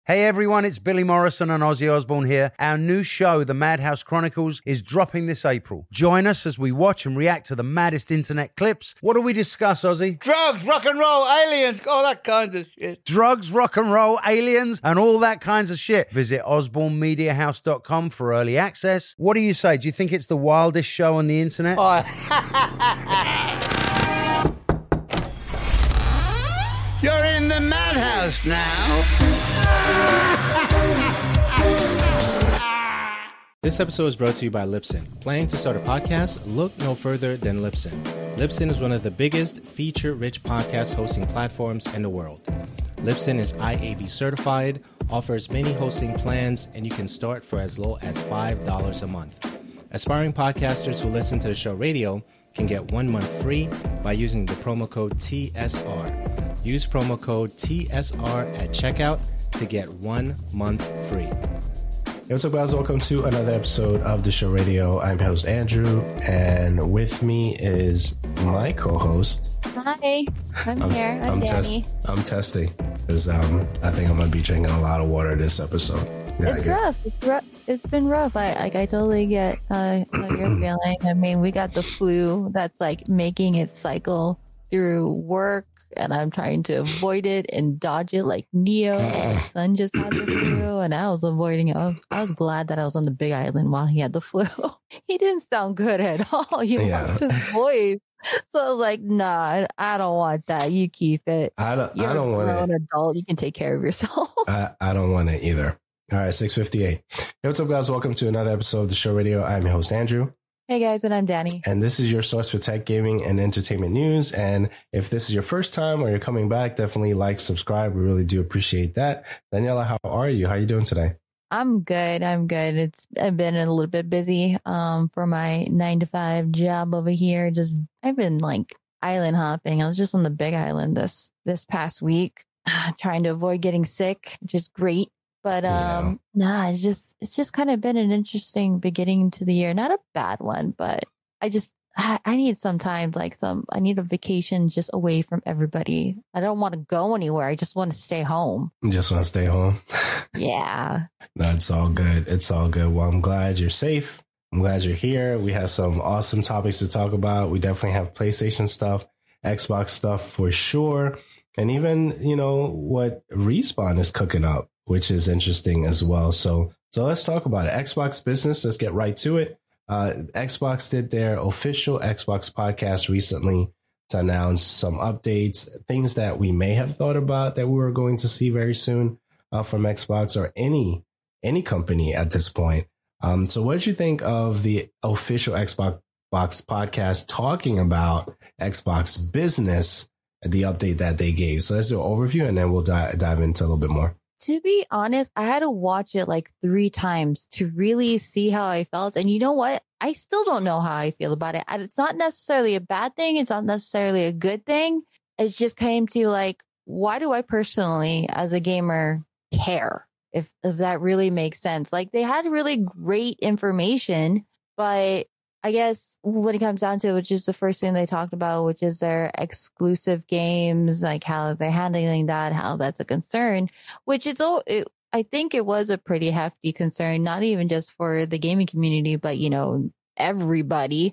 Hey everyone, it's Billy Morrison and Ozzy Osbourne here. Our new show, The Madhouse Chronicles, is dropping this April. Join us as we watch and react to the maddest internet clips. What do we discuss, Ozzy? Drugs, rock and roll, aliens, all that kind of shit. Drugs, rock and roll, aliens, and all that kinds of shit. Visit osbornemediahouse.com for early access. What do you say? Do you think it's the wildest show on the internet? Oh. You're in the madhouse now. This episode is brought to you by Libsyn. Planning to start a podcast? Look no further than Libsyn. Libsyn is one of the biggest feature-rich podcast hosting platforms in the world. Libsyn is IAB certified, offers many hosting plans, and you can start for as low as $5 a month. Aspiring podcasters who listen to the show radio can get 1 month free by using the promo code TSR. Use promo code TSR at checkout to get 1 month free. Hey, what's up, guys? Welcome to another episode of the show radio. I'm your host, Andrew, and with me is my co-host. Hi, I'm here. I'm Danny. I'm testing because I think I'm going to be drinking a lot of water this episode. It's rough. It's been rough. I totally get how you're feeling. I mean, we got the flu that's like making its cycle through work, and I'm trying to avoid it and dodge it like Neo. My son just had the flu, and I was avoiding it. I was glad that I was on the Big Island while he had the flu. He didn't sound good at all. He lost his voice. So I was like, nah, I don't want that. You keep it. I don't want it. You're a grown adult. You can take care of yourself. I don't want it either. All right, 6:58. Hey, what's up, guys? Welcome to another episode of the show radio. I'm your host, Andrew. Hey guys, and I'm Danny. And this is your source for tech, gaming, and entertainment news. And if this is your first time or you're coming back, definitely like, subscribe. We really do appreciate that. Daniela, how are you? How are you doing today? I'm good. I've been a little bit busy for my 9 to 5 job over here. I've been like island hopping. I was just on the Big Island this past week, trying to avoid getting sick, which is great. But it's just kind of been an interesting beginning to the year. Not a bad one, but I need some time, I need a vacation just away from everybody. I don't want to go anywhere. I just want to stay home. You just want to stay home? Yeah. No, it's all good. It's all good. Well, I'm glad you're safe. I'm glad you're here. We have some awesome topics to talk about. We definitely have PlayStation stuff, Xbox stuff for sure. And even, what Respawn is cooking up, which is interesting as well. So let's talk about it. Xbox business. Let's get right to it. Xbox did their official Xbox podcast recently to announce some updates, things that we may have thought about that we were going to see very soon from Xbox or any company at this point. So what did you think of the official Xbox podcast talking about Xbox business, the update that they gave? So let's do an overview and then we'll dive into a little bit more. To be honest, I had to watch it like 3 times to really see how I felt. And you know what? I still don't know how I feel about it. It's not necessarily a bad thing. It's not necessarily a good thing. It just came to like, why do I personally, as a gamer, care? If that really makes sense. Like, they had really great information, but I guess when it comes down to it, which is the first thing they talked about, which is their exclusive games, like how they're handling that, how that's a concern, which I think it was a pretty hefty concern, not even just for the gaming community, but, everybody.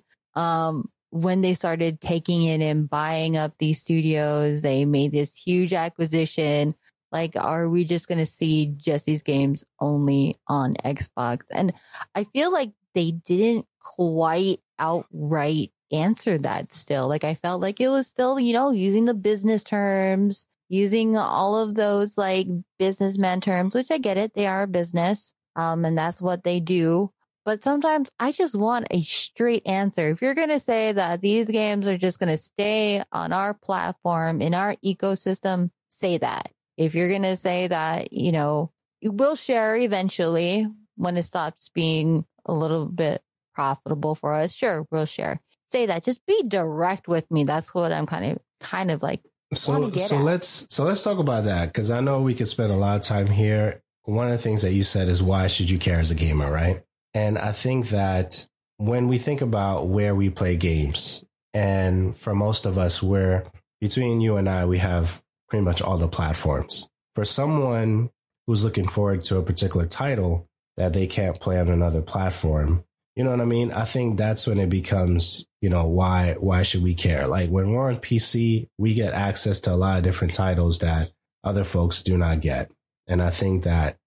When they started taking it and buying up these studios, they made this huge acquisition. Like, are we just going to see just these games only on Xbox? And I feel like they didn't quite outright answer that still. Like, I felt like it was still, using the business terms, using all of those like businessman terms, which I get it. They are a business, and that's what they do. But sometimes I just want a straight answer. If you're going to say that these games are just going to stay on our platform, in our ecosystem, say that. If you're going to say that, you will share eventually when it stops being a little bit profitable for us, sure, we'll share. Say that. Just be direct with me. That's what I'm kind of like. So let's talk about that, because I know we could spend a lot of time here. One of the things that you said is, why should you care as a gamer, right? And I think that when we think about where we play games, and for most of us, between you and I, we have pretty much all the platforms. For someone who's looking forward to a particular title that they can't play on another platform. You know what I mean? I think that's when it becomes, why should we care? Like when we're on PC, we get access to a lot of different titles that other folks do not get. And I think that,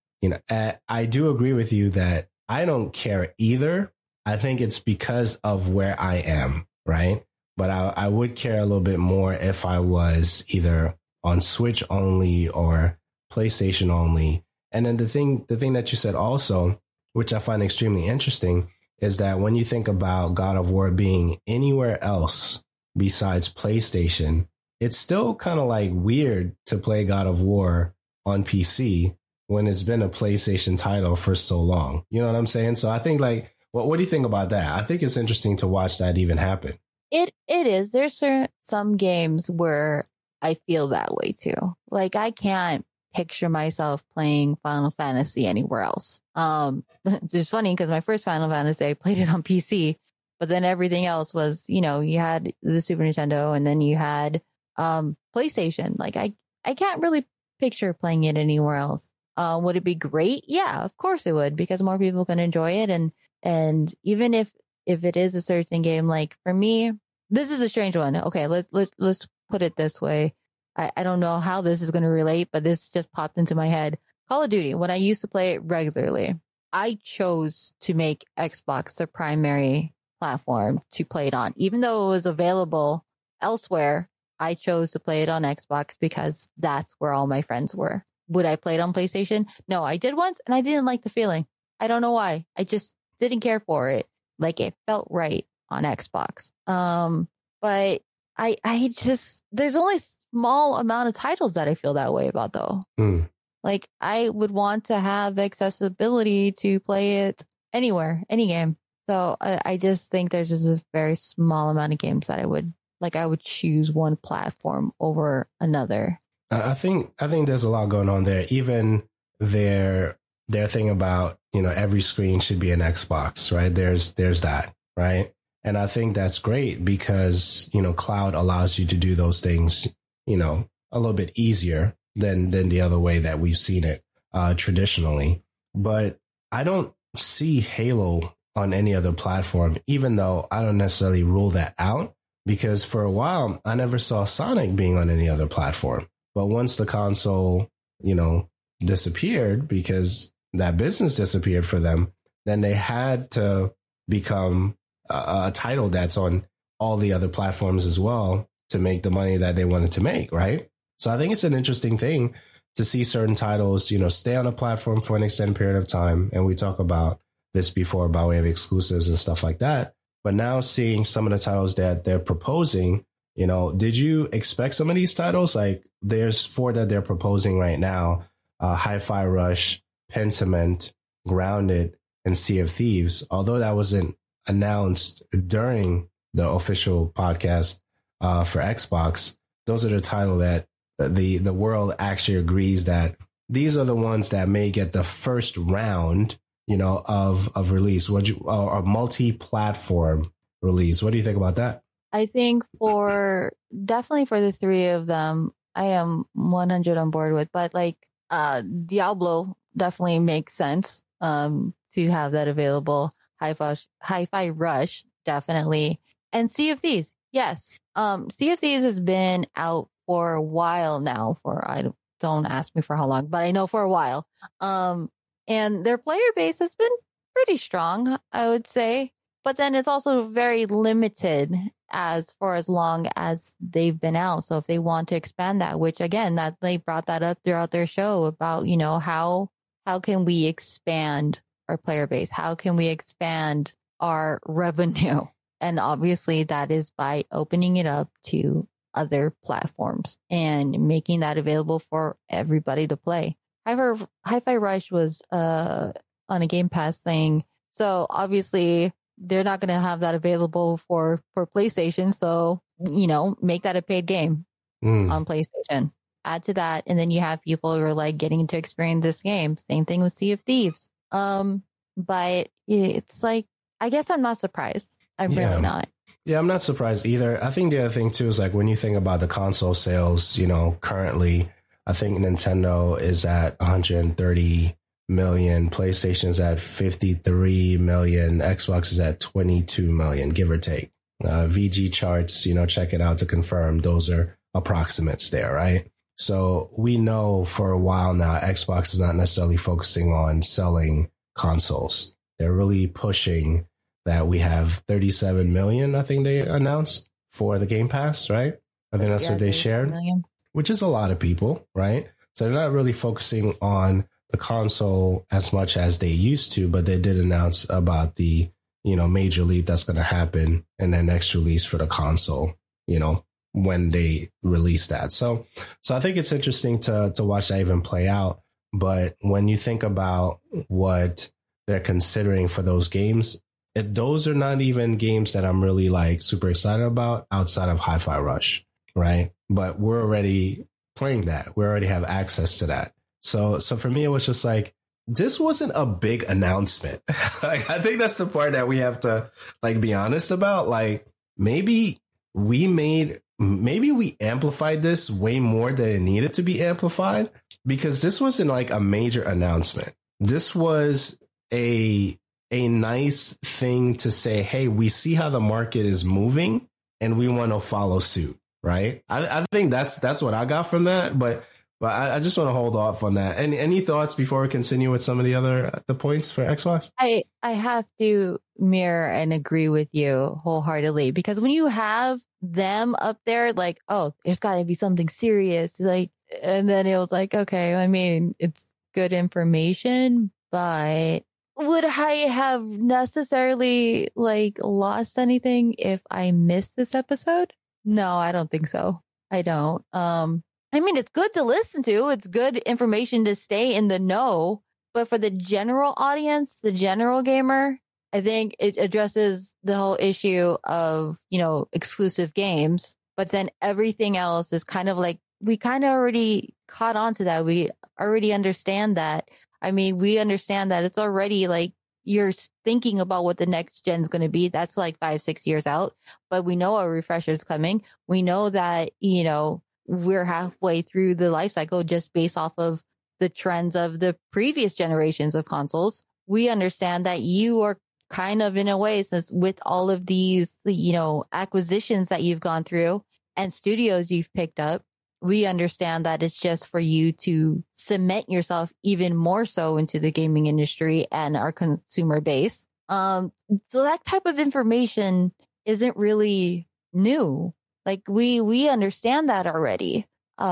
I do agree with you that I don't care either. I think it's because of where I am, right? But I would care a little bit more if I was either on Switch only or PlayStation only. And then the thing that you said also, which I find extremely interesting, is that when you think about God of War being anywhere else besides PlayStation, it's still kind of like weird to play God of War on PC when it's been a PlayStation title for so long. You know what I'm saying? So I think like, what do you think about that? I think it's interesting to watch that even happen. It is. There's some games where I feel that way too. Like I can't picture myself playing Final Fantasy anywhere else. It's funny because my first Final Fantasy, I played it on PC, but then everything else was, you had the Super Nintendo and then you had PlayStation. Like I can't really picture playing it anywhere else. Would it be great? Yeah, of course it would, because more people can enjoy it. And even if it is a certain game, like for me, this is a strange one. Okay, let's put it this way. I don't know how this is going to relate, but this just popped into my head. Call of Duty, when I used to play it regularly, I chose to make Xbox the primary platform to play it on. Even though it was available elsewhere, I chose to play it on Xbox because that's where all my friends were. Would I play it on PlayStation? No, I did once and I didn't like the feeling. I don't know why. I just didn't care for it. Like it felt right on Xbox. But I just, there's only small amount of titles that I feel that way about though. Like I would want to have accessibility to play it anywhere, any game. So I just think there's just a very small amount of games that I would choose one platform over another. I think there's a lot going on there. Even their thing about, every screen should be an Xbox, right? There's that, right? And I think that's great because, cloud allows you to do those things, a little bit easier than the other way that we've seen it traditionally. But I don't see Halo on any other platform, even though I don't necessarily rule that out, because for a while I never saw Sonic being on any other platform. But once the console, disappeared because that business disappeared for them, then they had to become a title that's on all the other platforms as well to make the money that they wanted to make, right? So I think it's an interesting thing to see certain titles, stay on a platform for an extended period of time. And we talk about this before by way of exclusives and stuff like that. But now seeing some of the titles that they're proposing, did you expect some of these titles? Like there's 4 that they're proposing right now, Hi-Fi Rush, Pentiment, Grounded, and Sea of Thieves. Although that wasn't announced during the official podcast for Xbox, those are the title that the world actually agrees that these are the ones that may get the first round, of release. Or multi-platform release. What do you think about that? I think definitely for the 3 of them, I am 100 on board with. But like Diablo definitely makes sense to have that available. Hi-Fi Rush definitely, and Sea of Thieves. Yes, Sea of Thieves has been out for a while now. Don't ask me for how long, but I know for a while. And their player base has been pretty strong, I would say. But then it's also very limited for as long as they've been out. So if they want to expand that, which again, that they brought that up throughout their show about, how can we expand our player base? How can we expand our revenue? And obviously that is by opening it up to other platforms and making that available for everybody to play. Hi-Fi Rush was on a Game Pass thing. So obviously they're not going to have that available for PlayStation. So, make that a paid game on PlayStation. Add to that. And then you have people who are like getting to experience this game. Same thing with Sea of Thieves. But it's like, I guess I'm not surprised. I'm really not. Yeah, I'm not surprised either. I think the other thing too is like when you think about the console sales, currently, I think Nintendo is at 130 million, PlayStation's at 53 million, Xbox is at 22 million, give or take. VG charts, check it out to confirm. Those are approximates there, right? So we know for a while now, Xbox is not necessarily focusing on selling consoles. They're really pushing that we have 37 million, I think they announced, for the Game Pass, right? I think that's what they shared, which is a lot of people, right? So they're not really focusing on the console as much as they used to, but they did announce about the, major leap that's going to happen in their next release for the console, when they release that. So I think it's interesting to watch that even play out. But when you think about what they're considering for those games, those are not even games that I'm really like super excited about outside of Hi-Fi Rush, right? But we're already playing that. We already have access to that. So for me, it was just like, this wasn't a big announcement. Like, I think that's the part that we have to be honest about. Like, maybe we amplified this way more than it needed to be amplified, because this wasn't like a major announcement. This was a nice thing to say, hey, we see how the market is moving and we want to follow suit. Right. I think that's what I got from that. But I just want to hold off on that. Any thoughts before we continue with some of the points for Xbox? I have to mirror and agree with you wholeheartedly, because when you have them up there, like, oh, there's got to be something serious, like, and then it was like, okay, I mean, it's good information, but would I have necessarily lost anything if I missed this episode? No, I don't think so. I don't. I mean, it's good to listen to. It's good information to stay in the know. But for the general audience, the general gamer, I think it addresses the whole issue of, exclusive games. But then everything else is kind of like, we kind of already caught on to that. We already understand that. I mean, we understand that it's already like you're thinking about what the next gen is going to be. That's like 5-6 years out. But we know a refresher is coming. We know that, we're halfway through the life cycle just based off of the trends of the previous generations of consoles. We understand that you are kind of, in a way, since with all of these, acquisitions that you've gone through and studios you've picked up, we understand that it's just for you to cement yourself even more so into the gaming industry and our consumer base. So that type of information isn't really new. Like we understand that already.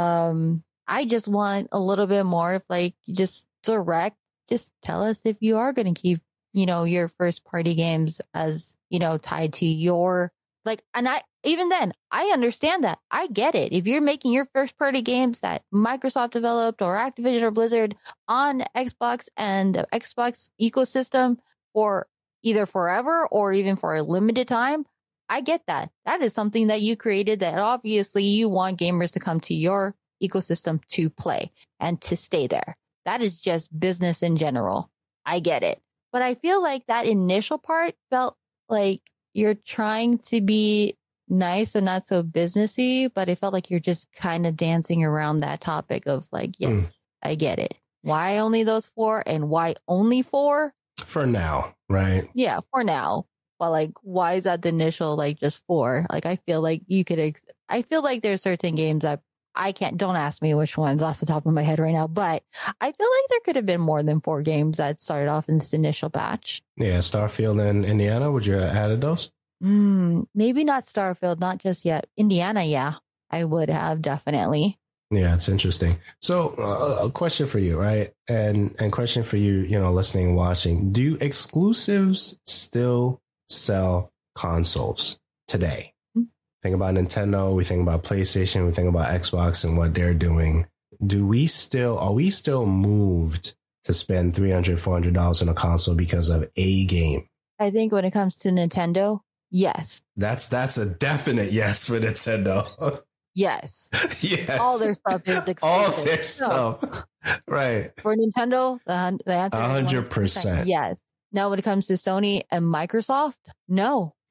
I just want a little bit more of just tell us if you are going to keep, your first party games as, tied to your even then, I understand that. I get it. If you're making your first party games that Microsoft developed or Activision or Blizzard on Xbox and the Xbox ecosystem for either forever or even for a limited time, I get that. That is something that you created that obviously you want gamers to come to your ecosystem to play and to stay there. That is just business in general. I get it. But I feel like that initial part felt like you're trying to be nice and not so businessy, but it felt like you're just kind of dancing around that topic of yes, I get it. Why only those 4 and why only 4? For now, right? Yeah, for now. But why is that the initial just 4? I feel like you could. I feel like there's certain games that I can't. Don't ask me which ones off the top of my head right now. But I feel like there could have been more than 4 games that started off in this initial batch. Yeah, Starfield and Indiana. Would you have added those? Maybe not Starfield, not just yet. Indiana, yeah, I would have definitely. Yeah, it's interesting. So a question for you, right? And question for you, listening and watching. Do exclusives still sell consoles today? Think about Nintendo, we think about PlayStation, we think about Xbox and what they're doing. Are we still moved to spend $300, $400 on a console because of a game? I think when it comes to Nintendo, yes. That's a definite yes for Nintendo. Yes. Yes. All their stuff is exclusive. All their stuff. Right. For Nintendo, the answer 100%. Yes. Now, when it comes to Sony and Microsoft, no.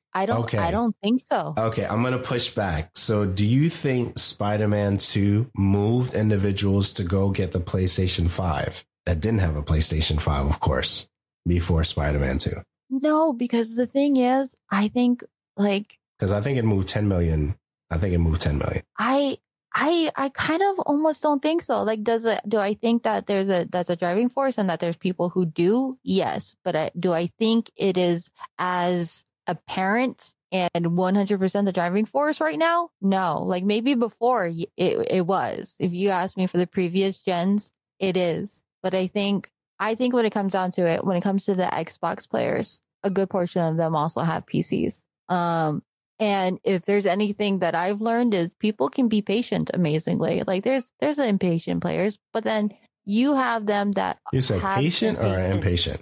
I don't think so. Okay, I'm going to push back. So do you think Spider-Man 2 moved individuals to go get the PlayStation 5 that didn't have a PlayStation 5, of course, before Spider-Man 2? No, because the thing is, I think like, because I think it moved 10 million. I kind of almost don't think so. Like, do I think that that's a driving force and that there's people who do? Yes. But do I think it is as apparent and 100% the driving force right now? No. Like maybe before it was. If you ask me for the previous gens, it is. But I think when it comes down to it, when it comes to the Xbox players, a good portion of them also have PCs. And if there's anything that I've learned is people can be patient amazingly. Like there's impatient players, but then you have them that you said patient or impatient?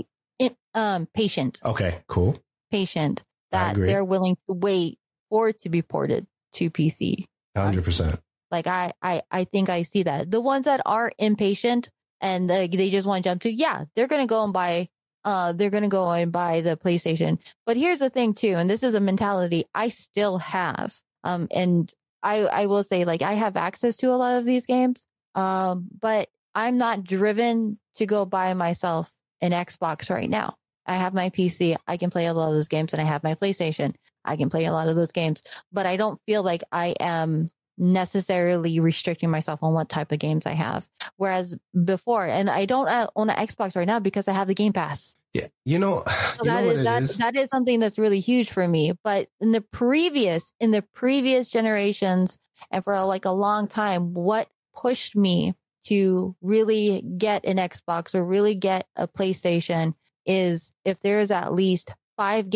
Patient. Okay, cool. Patient that they're willing to wait for it to be ported to PC. 100%. Like I think I see that. The ones that are impatient and they just want to jump to, they're gonna go and buy the PlayStation. But here's the thing too, and this is a mentality I still have. And I will say, like, I have access to a lot of these games. But I'm not driven to go buy myself an Xbox right now. I have my PC. I can play a lot of those games, and I have my PlayStation. I can play a lot of those games, but I don't feel like I am necessarily restricting myself on what type of games I have. Whereas before, and I don't own an Xbox right now because I have the Game Pass. Yeah. So that is something that's really huge for me. But in the previous generations and for like a long time, what pushed me to really get an Xbox or really get a PlayStation is if there's at least 5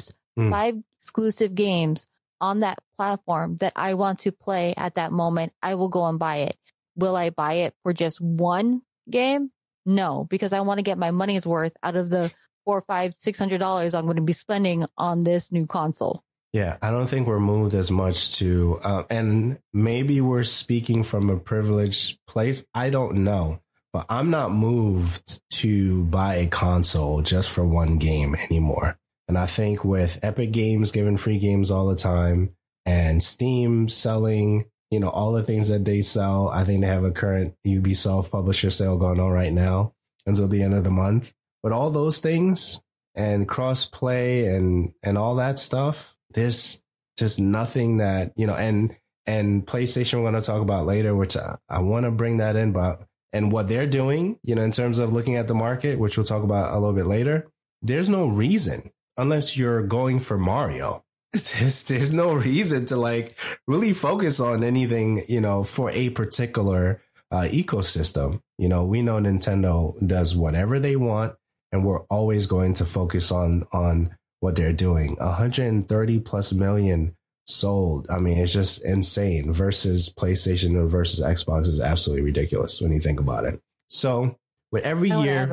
exclusive games on that platform that I want to play at that moment, I will go and buy it. Will I buy it for just one game? No, because I want to get my money's worth out of the $400, $500, $600 I'm going to be spending on this new console. Yeah, I don't think we're moved as much to, and maybe we're speaking from a privileged place. I don't know, but I'm not moved to buy a console just for one game anymore. And I think with Epic Games giving free games all the time and Steam selling, all the things that they sell, I think they have a current Ubisoft publisher sale going on right now until the end of the month. But all those things and cross-play and all that stuff, there's just nothing that, and PlayStation we're going to talk about later, which I want to bring that in, and what they're doing, in terms of looking at the market, which we'll talk about a little bit later, there's no reason. Unless you're going for Mario, there's no reason to like really focus on anything, for a particular ecosystem. We know Nintendo does whatever they want, and we're always going to focus on what they're doing. 130 plus million sold. I mean, it's just insane versus PlayStation and versus Xbox is absolutely ridiculous when you think about it. So with every year.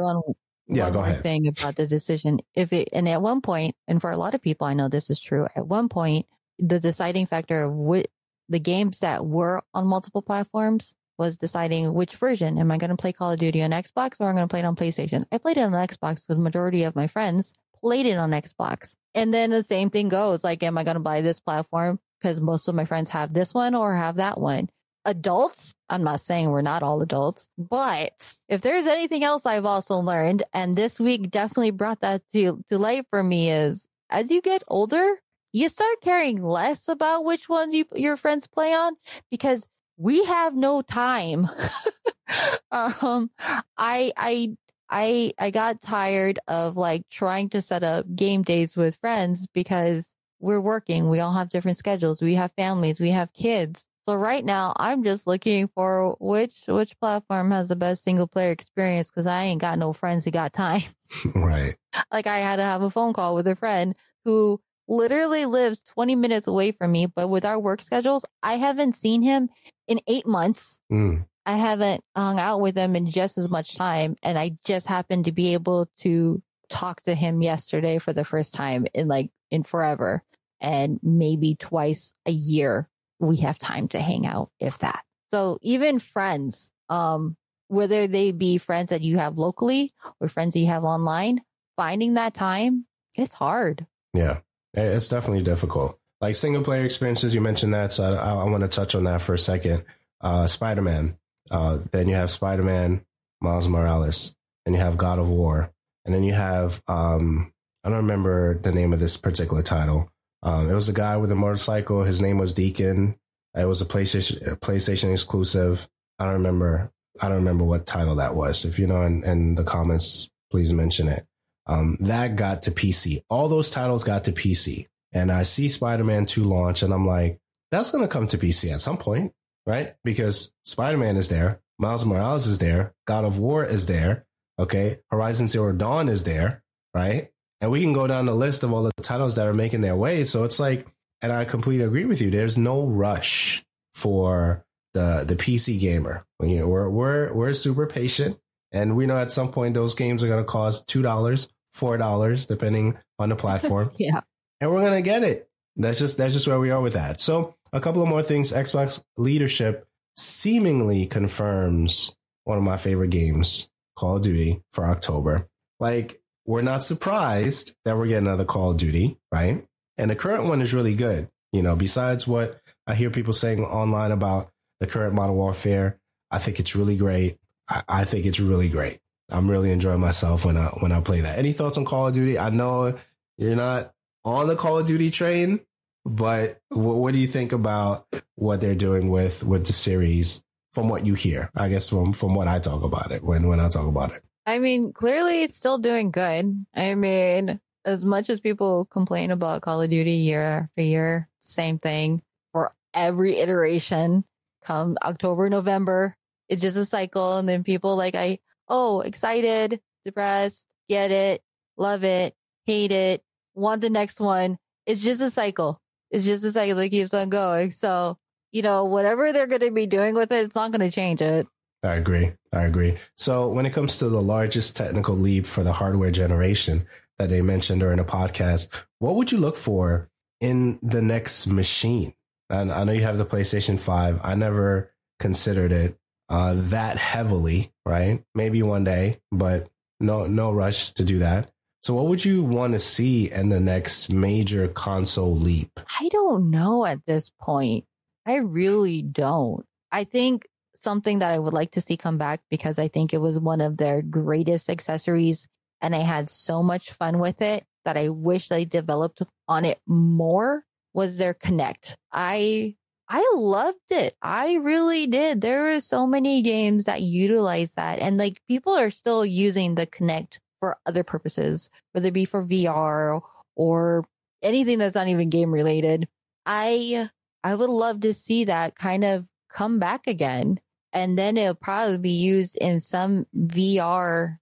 Go ahead. Thing about the decision. And at one point, and for a lot of people, I know this is true. At one point, the deciding factor of the games that were on multiple platforms was deciding which version. Am I going to play Call of Duty on Xbox or I'm going to play it on PlayStation? I played it on Xbox because majority of my friends played it on Xbox. And then the same thing goes. Like, am I going to buy this platform because most of my friends have this one or have that one? Adults, I'm not saying we're not all adults, but if there's anything else I've also learned, and this week definitely brought that to light for me, is as you get older, you start caring less about which ones your friends play on because we have no time. I got tired of like trying to set up game dates with friends because we're working. We all have different schedules. We have families. We have kids. So right now, I'm just looking for which platform has the best single player experience because I ain't got no friends who got time. Right. Like I had to have a phone call with a friend who literally lives 20 minutes away from me. But with our work schedules, I haven't seen him in 8 months. I haven't hung out with him in just as much time. And I just happened to be able to talk to him yesterday for the first time in forever. And maybe twice a year. We have time to hang out, if that. So even friends, whether they be friends that you have locally or friends that you have online, finding that time, it's hard. Yeah. It's definitely difficult. Like single player experiences, you mentioned that, so I want to touch on that for a second. Spider-Man. Then you have Spider-Man, Miles Morales. Then you have God of War. And then you have, I don't remember the name of this particular title. It was a guy with a motorcycle. His name was Deacon. It was a PlayStation exclusive. I don't remember what title that was. If you know in the comments, please mention it. That got to PC. All those titles got to PC. And I see Spider-Man 2 launch and I'm like, that's going to come to PC at some point, right? Because Spider-Man is there. Miles Morales is there. God of War is there. Okay. Horizon Zero Dawn is there, right? And we can go down the list of all the titles that are making their way. So it's like, and I completely agree with you. There's no rush for the PC gamer. We're super patient. And we know at some point those games are going to cost $2, $4, depending on the platform. Yeah. And we're going to get it. That's just where we are with that. So a couple of more things. Xbox leadership seemingly confirms one of my favorite games, Call of Duty, for October. Like, we're not surprised that we're getting another Call of Duty, right? And the current one is really good. You know, besides what I hear people saying online about the current Modern Warfare, I think it's really great. I think it's really great. I'm really enjoying myself when I play that. Any thoughts on Call of Duty? I know you're not on the Call of Duty train, but what do you think about what they're doing with the series from what you hear? I guess from what I talk about it, when I talk about it. I mean, clearly it's still doing good. I mean, as much as people complain about Call of Duty year after year, same thing for every iteration. Come October, November, it's just a cycle. And then people excited, depressed, get it, love it, hate it, want the next one. It's just a cycle. It's just a cycle that keeps on going. So, whatever they're going to be doing with it, it's not going to change it. I agree. So when it comes to the largest technical leap for the hardware generation that they mentioned during the podcast, what would you look for in the next machine? And I know you have the PlayStation 5. I never considered it that heavily, right? Maybe one day, but no rush to do that. So what would you want to see in the next major console leap? I don't know at this point. I really don't. I think something that I would like to see come back, because I think it was one of their greatest accessories and I had so much fun with it that I wish they developed on it more, was their Kinect. I loved it. I really did. There were so many games that utilize that, and people are still using the Kinect for other purposes, whether it be for VR or anything that's not even game related. I would love to see that kind of come back again. And then it'll probably be used in some VR,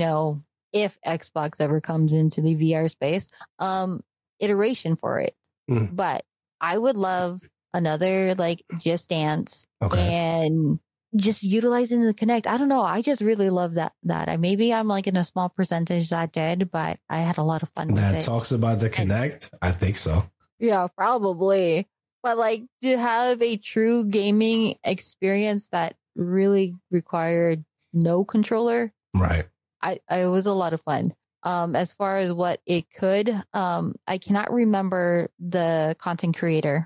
if Xbox ever comes into the VR space, iteration for it. But I would love another Just Dance and just utilizing the Kinect. I don't know. I just really love that. Maybe I'm in a small percentage that did, but I had a lot of fun with it. That talks about the Kinect? I think so. Yeah, probably. But to have a true gaming experience that really required no controller. Right. It was a lot of fun. As far as what it could, I cannot remember the content creator.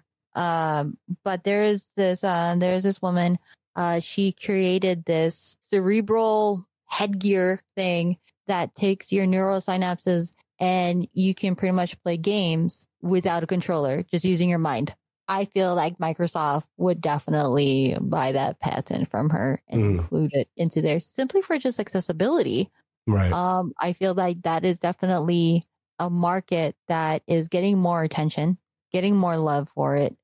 But there's this woman, she created this cerebral headgear thing that takes your neural synapses and you can pretty much play games without a controller, just using your mind. I feel like Microsoft would definitely buy that patent from her and include it into there simply for just accessibility. Right. I feel like that is definitely a market that is getting more attention, getting more love for it.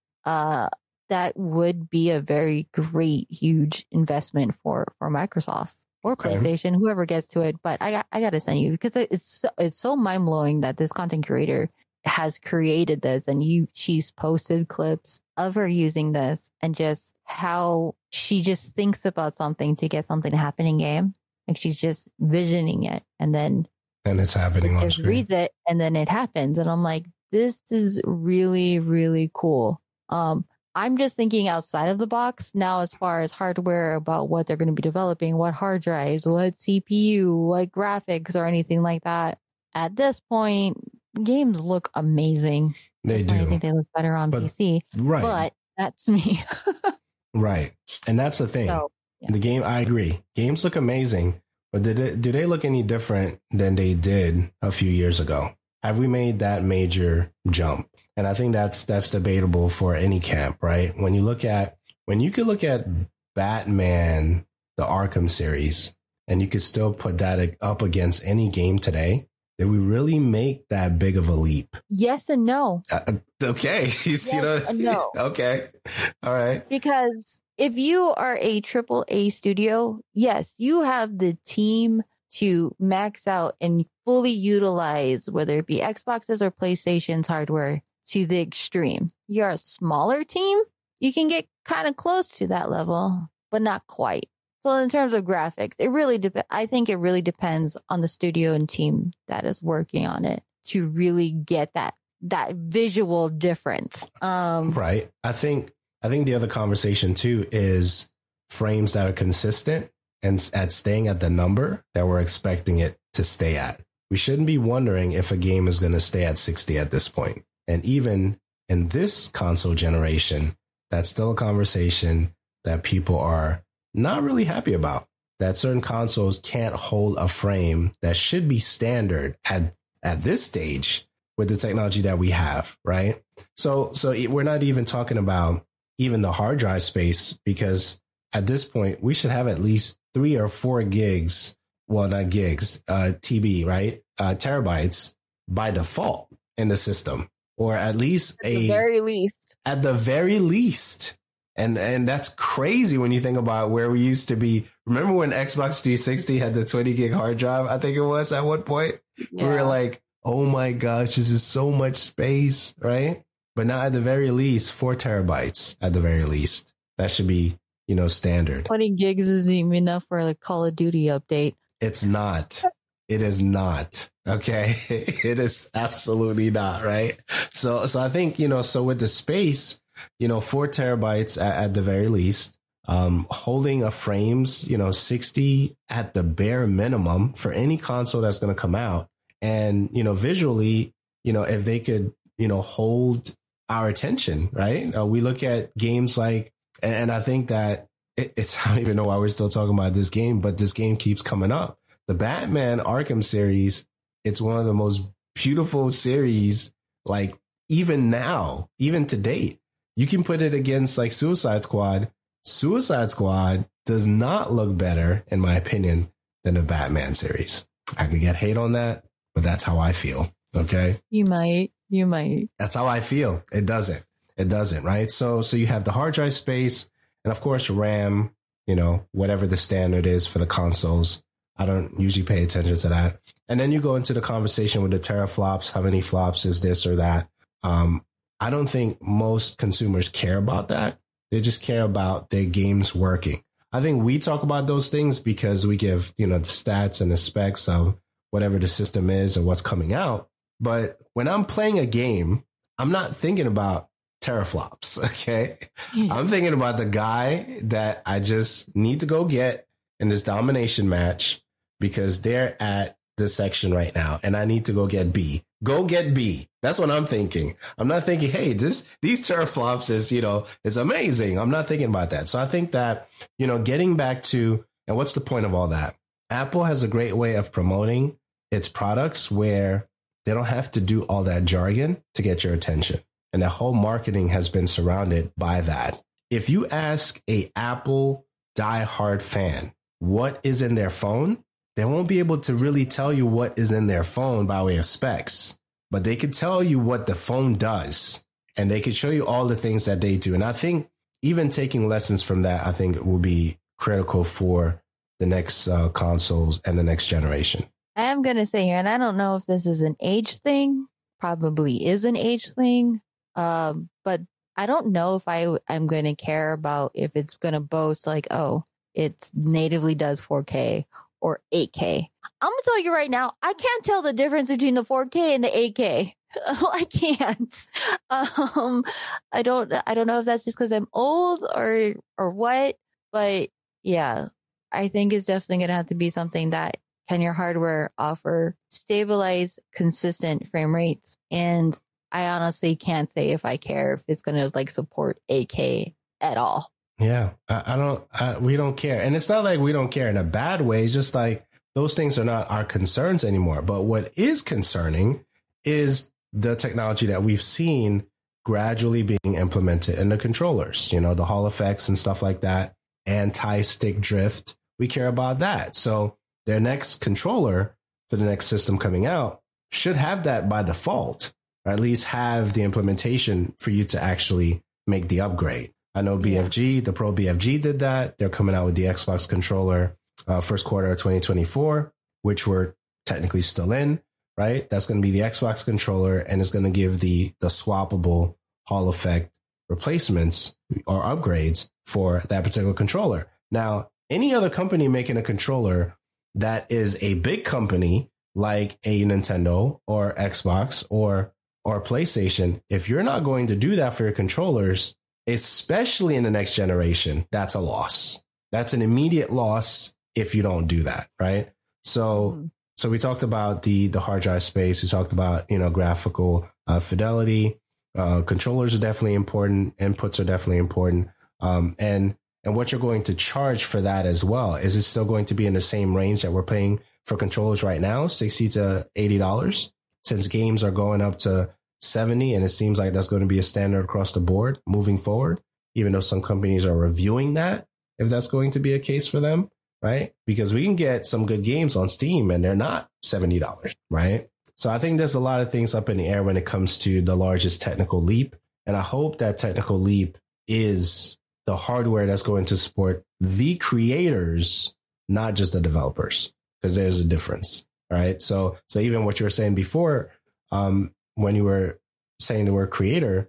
That would be a very great, huge investment for Microsoft or PlayStation, whoever gets to it. But I got to send you, because it's so mind blowing that this content creator has created this, and she's posted clips of her using this and just how she just thinks about something to get something to happen in game. She's just visioning it and it's happening on screen. Reads it and then it happens. And I'm like, this is really, really cool. I'm just thinking outside of the box now as far as hardware, about what they're going to be developing, what hard drives, what CPU, what graphics or anything like that. At this point, games look amazing. They do. I think they look better on PC. Right. But that's me. Right. And that's the thing. So, yeah. The game, I agree. Games look amazing, but do they look any different than they did a few years ago? Have we made that major jump? And I think that's debatable for any camp, right? When you could look at Batman, the Arkham series, and you could still put that up against any game today, did we really make that big of a leap? Yes and no. Okay. Yes and no. Okay. All right. Because if you are a AAA studio, yes, you have the team to max out and fully utilize whether it be Xboxes or PlayStation's hardware to the extreme. You're a smaller team, you can get kind of close to that level, but not quite. So in terms of graphics, I think it really depends on the studio and team that is working on it to really get that visual difference. Right. I think the other conversation too is frames that are consistent and at staying at the number that we're expecting it to stay at. We shouldn't be wondering if a game is going to stay at 60 at this point. And even in this console generation, that's still a conversation that people are not really happy about, that certain consoles can't hold a frame that should be standard at this stage with the technology that we have, right? So we're not even talking about even the hard drive space, because at this point we should have at least 3 or 4 gigs, well, not gigs, TB, right? Terabytes by default in the system, or at least at the very least. And that's crazy when you think about where we used to be. Remember when Xbox 360 had the 20 gig hard drive? I think it was at one point. Yeah. We were like, oh my gosh, this is so much space, right? But now at the very least, 4 terabytes at the very least. That should be, standard. 20 gigs isn't even enough for a Call of Duty update. It's not. It is not. Okay. It is absolutely not. Right. So I think, so with the space, 4 terabytes at the very least, holding a frames, 60 at the bare minimum for any console that's going to come out. And, visually, if they could, hold our attention, right? We look at games like, and I think that it's, I don't even know why we're still talking about this game, but this game keeps coming up. The Batman Arkham series, it's one of the most beautiful series, like even now, even to date. You can put it against like Suicide Squad. Suicide Squad does not look better, in my opinion, than the Batman series. I could get hate on that, but that's how I feel. Okay. You might. That's how I feel. It doesn't, right? So you have the hard drive space and of course RAM, whatever the standard is for the consoles. I don't usually pay attention to that. And then you go into the conversation with the teraflops. How many flops is this or that? I don't think most consumers care about that. They just care about their games working. I think we talk about those things because we give, the stats and the specs of whatever the system is and what's coming out. But when I'm playing a game, I'm not thinking about teraflops. Okay. I'm thinking about the guy that I just need to go get in this domination match because they're at this section right now and I need to go get B. Go get B. That's what I'm thinking. I'm not thinking, hey, these teraflops is, it's amazing. I'm not thinking about that. So I think that, getting back to, and what's the point of all that? Apple has a great way of promoting its products where they don't have to do all that jargon to get your attention. And the whole marketing has been surrounded by that. If you ask a Apple diehard fan what is in their phone, they won't be able to really tell you what is in their phone by way of specs, but they could tell you what the phone does and they could show you all the things that they do. And I think even taking lessons from that, I think it will be critical for the next consoles and the next generation. I am going to say here, and I don't know if this is an age thing, probably is an age thing, but I don't know if I'm going to care about if it's going to boast like, oh, it natively does 4K or 8K. I'm going to tell you right now, I can't tell the difference between the 4K and the 8K. I can't. I don't know if that's just because I'm old or what, but yeah, I think it's definitely going to have to be something that can your hardware offer stabilized, consistent frame rates? And I honestly can't say if I care if it's going to like support 8K at all. Yeah, we don't care. And it's not like we don't care in a bad way. It's just like those things are not our concerns anymore. But what is concerning is the technology that we've seen gradually being implemented in the controllers, you know, the Hall effects and stuff like that, anti-stick drift. We care about that. So their next controller for the next system coming out should have that by default, or at least have the implementation for you to actually make the upgrade. I know BFG, the Pro BFG did that. They're coming out with the Xbox controller first quarter of 2024, which we're technically still in, right? That's going to be the Xbox controller, and it's going to give the swappable Hall effect replacements or upgrades for that particular controller. Now, any other company making a controller that is a big company like a Nintendo or Xbox or PlayStation, if you're not going to do that for your controllers, especially in the next generation, that's a loss. That's an immediate loss if you don't do that, right? So we talked about the hard drive space. We talked about, you know, graphical fidelity. Controllers are definitely important. Inputs are definitely important. And what you're going to charge for that as well. Is it still going to be in the same range that we're paying for controllers right now, $60 to $80? Since games are going up to $70, and it seems like that's going to be a standard across the board moving forward, even though some companies are reviewing that, if that's going to be a case for them, right? Because we can get some good games on Steam and they're not $70, right? So I think there's a lot of things up in the air when it comes to the largest technical leap. And I hope that technical leap is the hardware that's going to support the creators, not just the developers, because there's a difference, right? So even what you were saying before, when you were saying the word creator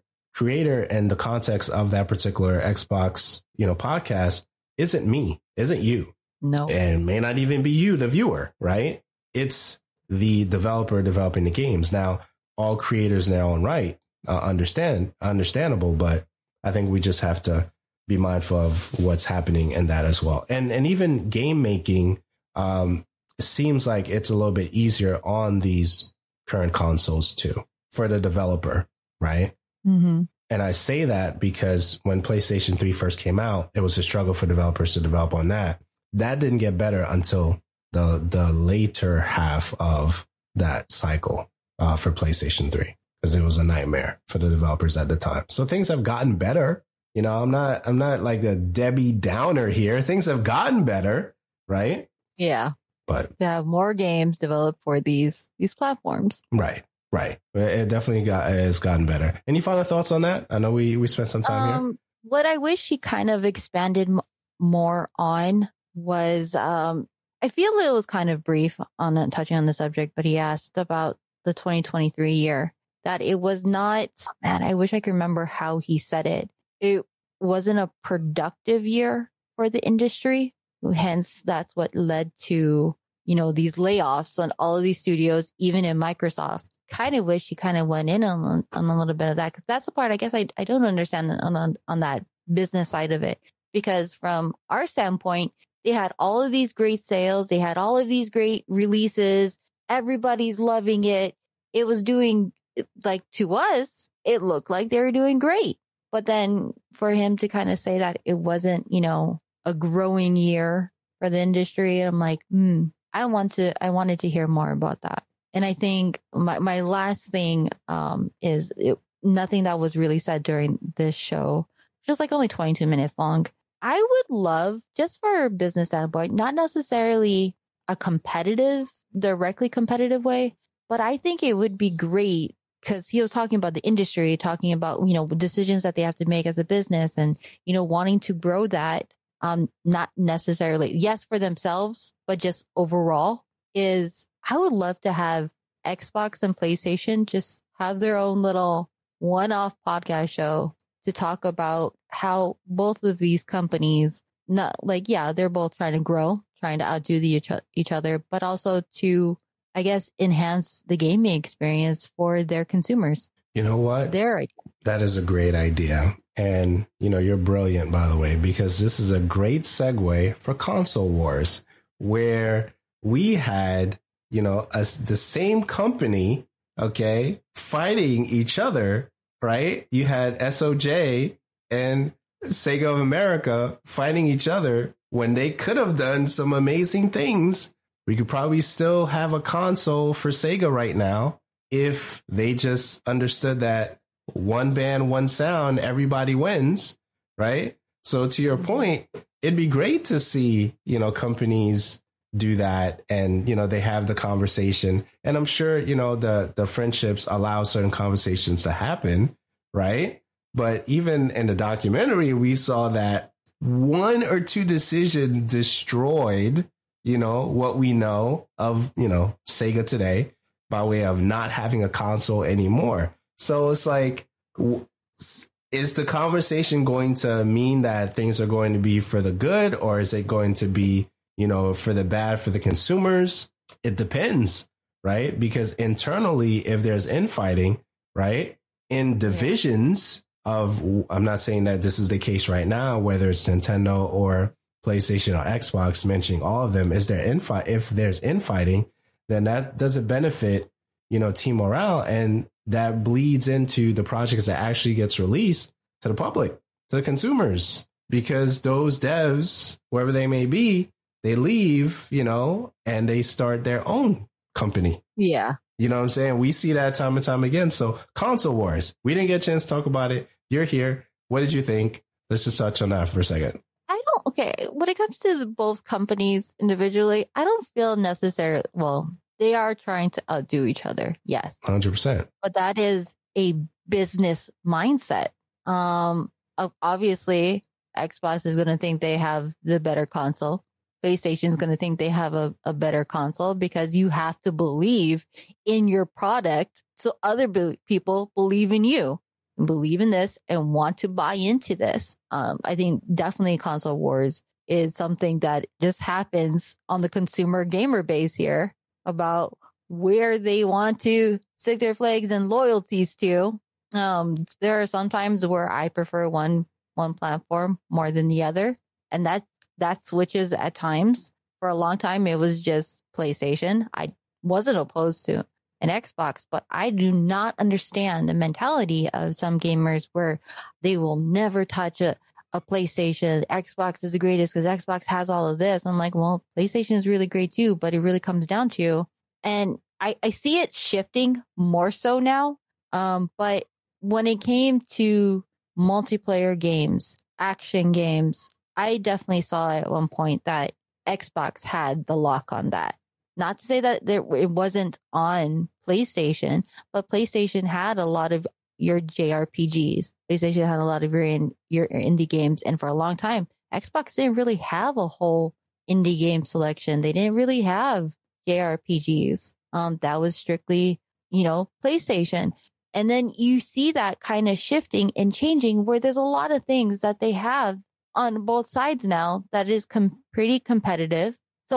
in the context of that particular Xbox, you know, podcast isn't me, isn't you. No. And may not even be you, the viewer, right? It's the developer developing the games. Now, all creators in their own right, understandable, but I think we just have to be mindful of what's happening in that as well. And even game making seems like it's a little bit easier on these current consoles too, for the developer, right? Mm-hmm. And I say that because when PlayStation 3 first came out, it was a struggle for developers to develop on that. That didn't get better until the later half of that cycle for PlayStation 3, because it was a nightmare for the developers at the time. So things have gotten better. You know, I'm not like the Debbie Downer here. Things have gotten better, right? Yeah. But to have more games developed for these platforms. Right. It definitely has gotten better. Any final thoughts on that? I know we spent some time here. What I wish he kind of expanded more on was, I feel it was kind of brief on touching on the subject, but he asked about the 2023 year, that it was not, man, I wish I could remember how he said it. It wasn't a productive year for the industry. Hence, that's what led to, you know, these layoffs on all of these studios, even in Microsoft. Kind of wish he kind of went in on a little bit of that, because that's the part I guess I don't understand on that business side of it. Because from our standpoint, they had all of these great sales. They had all of these great releases. Everybody's loving it. It was doing, like, to us, it looked like they were doing great. But then for him to kind of say that it wasn't, you know, a growing year for the industry, I'm like, I wanted to hear more about that. And I think my last thing is nothing that was really said during this show, just like only 22 minutes long. I would love, just for a business standpoint, not necessarily a directly competitive way, but I think it would be great, because he was talking about the industry, talking about, you know, decisions that they have to make as a business and, you know, wanting to grow that, not necessarily, yes, for themselves, but just overall, is I would love to have Xbox and PlayStation just have their own little one-off podcast show to talk about how both of these companies, not like, yeah, they're both trying to grow, trying to outdo each other, but also to, I guess, enhance the gaming experience for their consumers. You know what? That is a great idea. And, you know, you're brilliant, by the way, because this is a great segue for Console Wars, where we had, the same company, okay, fighting each other, right? You had SOJ and Sega of America fighting each other when they could have done some amazing things. We could probably still have a console for Sega right now if they just understood that one band, one sound, everybody wins, right? So to your point, it'd be great to see, companies do that and, they have the conversation. And I'm sure, the friendships allow certain conversations to happen, right? But even in the documentary, we saw that one or two decisions destroyed, what we know of, Sega today by way of not having a console anymore. So it's like, is the conversation going to mean that things are going to be for the good, or is it going to be, for the bad for the consumers? It depends, right? Because internally, if there's infighting, right, in divisions of, I'm not saying that this is the case right now, whether it's Nintendo or PlayStation or Xbox, mentioning all of them, if there's infighting, then that doesn't benefit, team morale. And that bleeds into the projects that actually gets released to the public, to the consumers, because those devs, wherever they may be, they leave, and they start their own company. Yeah. You know what I'm saying? We see that time and time again. So console wars, we didn't get a chance to talk about it. You're here. What did you think? Let's just touch on that for a second. Okay. When it comes to both companies individually, I don't feel necessary. Well, they are trying to outdo each other. Yes. 100%. But that is a business mindset. Obviously, Xbox is going to think they have the better console. PlayStation is going to think they have a better console, because you have to believe in your product so other people believe in you and believe in this and want to buy into this. I think definitely console wars is something that just happens on the consumer gamer base here about where they want to stick their flags and loyalties to. There are some times where I prefer one platform more than the other, and that switches at times. For a long time, it was just PlayStation. I wasn't opposed to an Xbox, but I do not understand the mentality of some gamers where they will never touch a PlayStation. Xbox is the greatest because Xbox has all of this. I'm like, well, PlayStation is really great too, but it really comes down to, and I see it shifting more so now. But when it came to multiplayer games, action games, I definitely saw at one point that Xbox had the lock on that. Not to say that it wasn't on PlayStation, but PlayStation had a lot of your JRPGs. PlayStation had a lot of your indie games. And for a long time, Xbox didn't really have a whole indie game selection. They didn't really have JRPGs. That was strictly, PlayStation. And then you see that kind of shifting and changing where there's a lot of things that they have on both sides now that is pretty competitive. So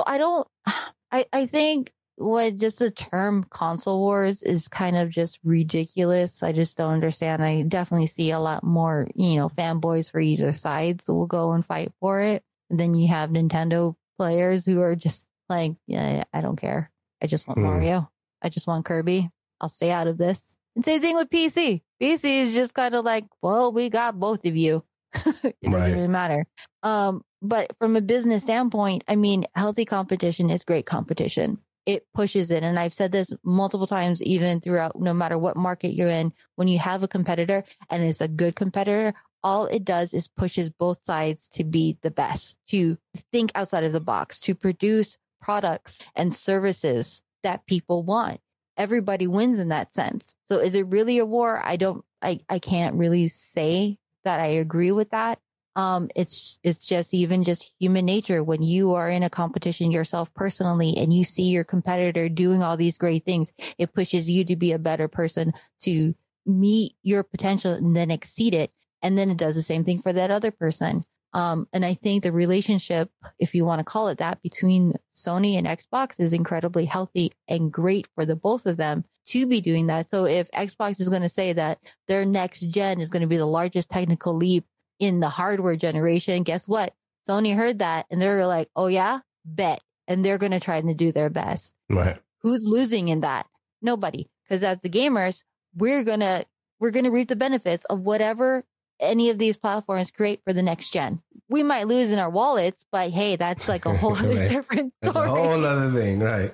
I think what just the term console wars is kind of just ridiculous. I just don't understand. I definitely see a lot more, fanboys for either side, so we'll go and fight for it. And then you have Nintendo players who are just like, yeah, I don't care. I just want Mario. I just want Kirby. I'll stay out of this. And same thing with PC. PC is just kind of like, well, we got both of you. It doesn't really matter. But from a business standpoint, I mean, healthy competition is great competition. It pushes it. And I've said this multiple times, even throughout, no matter what market you're in, when you have a competitor and it's a good competitor, all it does is pushes both sides to be the best, to think outside of the box, to produce products and services that people want. Everybody wins in that sense. So is it really a war? I can't really say that I agree with that. It's just human nature. When you are in a competition yourself personally and you see your competitor doing all these great things, it pushes you to be a better person, to meet your potential and then exceed it. And then it does the same thing for that other person. And I think the relationship, if you want to call it that, between Sony and Xbox is incredibly healthy and great for the both of them to be doing that. So if Xbox is going to say that their next gen is going to be the largest technical leap in the hardware generation, guess what? Sony heard that and they were like, oh yeah, bet. and they're going to try to do their best. Right. Who's losing in that? Nobody. Because as the gamers, we're going to reap the benefits of whatever any of these platforms create for the next gen. We might lose in our wallets, but hey, that's like a whole other Right. different story. That's a whole other thing, right?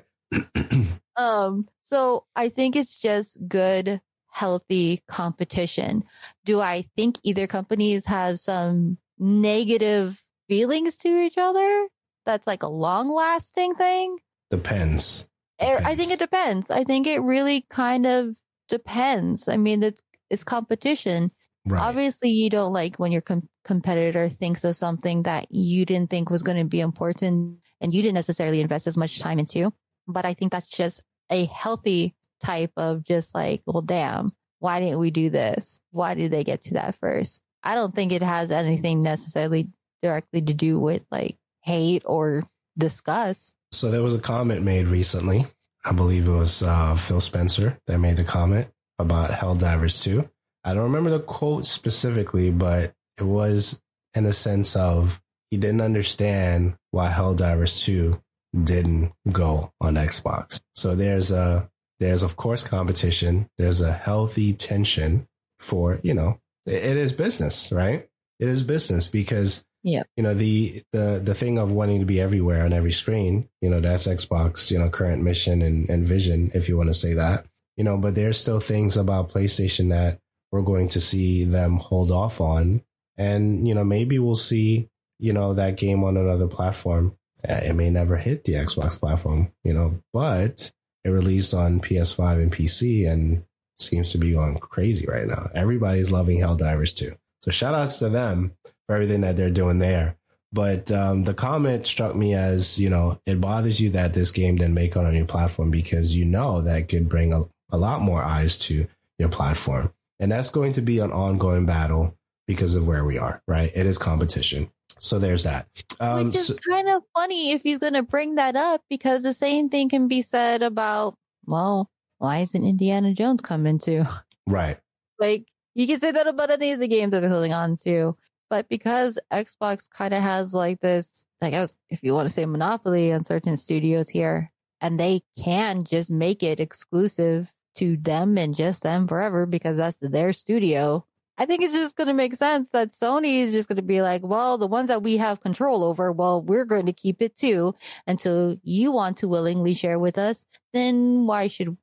So I think it's just good, healthy competition. Do I think either companies have some negative feelings to each other? That's like a long lasting thing. Depends. I think it depends. I think it really kind of depends. I mean, it's competition. Right. Obviously, you don't like when your competitor thinks of something that you didn't think was going to be important and you didn't necessarily invest as much time into. But I think that's just a healthy type of just like, well, damn, why didn't we do this? Why did they get to that first? I don't think it has anything necessarily directly to do with like hate or disgust. So there was a comment made recently. I believe it was Phil Spencer that made the comment about Helldivers 2. I don't remember the quote specifically, but it was in a sense of he didn't understand why Helldivers 2 didn't go on Xbox. So there's of course competition. There's a healthy tension for, it is business, right? It is business because yeah, the thing of wanting to be everywhere on every screen, that's Xbox, current mission and vision, if you want to say that, but there's still things about PlayStation that we're going to see them hold off on. And, maybe we'll see, that game on another platform. It may never hit the Xbox platform, but it released on PS5 and PC and seems to be going crazy right now. Everybody's loving Helldivers 2. So shout outs to them for everything that they're doing there. But the comment struck me as, it bothers you that this game didn't make it on your platform because that could bring a lot more eyes to your platform. And that's going to be an ongoing battle because of where we are, right? It is competition. So there's that. Which is kind of funny if he's going to bring that up because the same thing can be said about, well, why isn't Indiana Jones coming to? Right. Like, you can say that about any of the games that they're holding on to. But because Xbox kind of has like this, I guess, if you want to say monopoly on certain studios here, and they can just make it exclusive to them and just them forever because that's their studio. I think it's just going to make sense that Sony is just going to be like, well, the ones that we have control over, well, we're going to keep it too. Until you want to willingly share with us, then why do